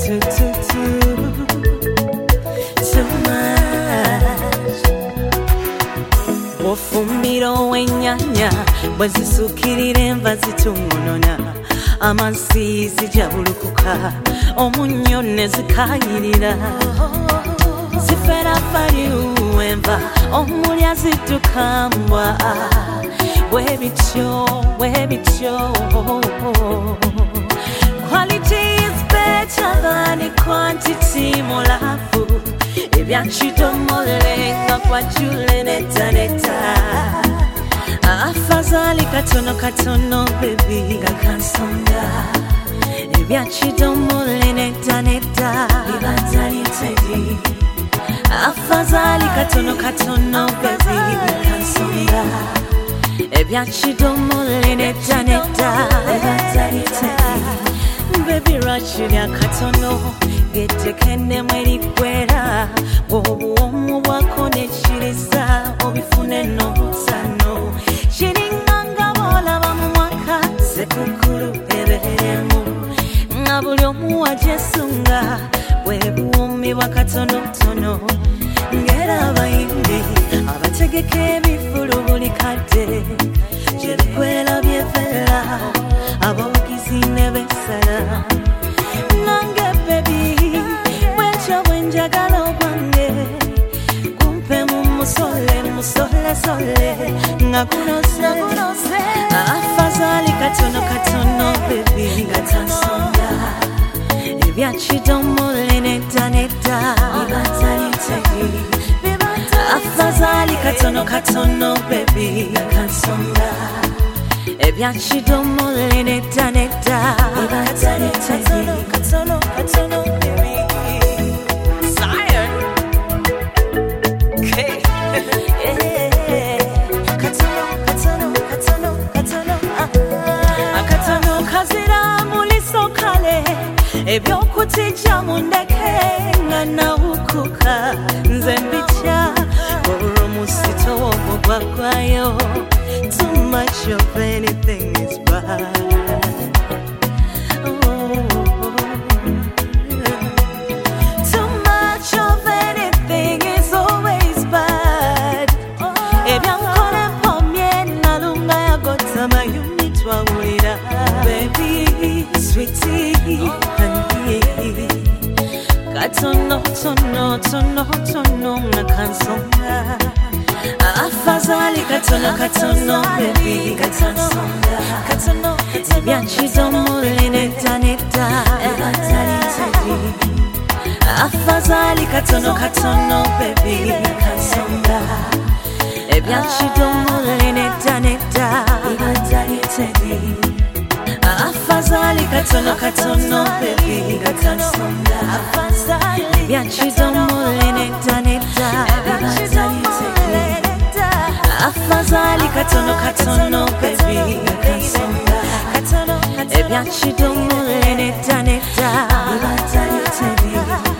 too much. Ofumiro w'ennyanya bwe zisukirira enva zituŋŋonona amansi zijabulukuka omunnyo ne zikayirira zifera faliu enva omulya ziddukambwa bwebityo quality is better than quantity mulafu ebyankidomolenga kwa jule neta afazali katono baby gakansonga ebyankidomole neta ibazali tedi afazali katono baby gakansonga ebyankidomole neta ibazali tedi baby rachilya katono getekennemu eriggwera obuwomu bwako nekiriza obifune n'obusano kiringanga bw'olaba mu mwaka sekukulu eberemu nga buli omu wajesunga bwe buwumi bwa katonotono ngera abayimbi abategeka ebifulu buli kadde gye bikwera byevera abawagizi ne besala nange bebi bwekyo bwenjagala ogwange kumpe mu musole nga gunose afazali katono bebi gatansonga ebyankidomole neta ibazali tedi afazali katono bebi gakansonga ebyankidomole neta ibazali tedi katono baby Sire okay katono kazira muliso kale ebyokutijja mundeke nga nawukuka nze mbitya olw'omusito ogwagwayo too much of anything is bad. Too much of anything is always bad. Ebyankole mpomye nalunga yagota mayuni twawulira baby sweetie honey katono nga kansonga afazali katono baby gatansonga ebyankidomole neta ibazali tedi afazali katono baby gakansonga ebyankidomole neta ibazali tedi afazali katono baby gakansonga ebyankidomole neta ibazali tedi afazali katono baby gakansonga ebyankidomole neta ibazali tedi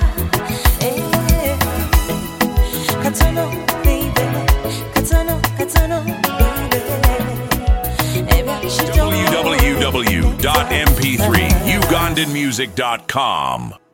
katono baby www.mp3ugandanmusic.com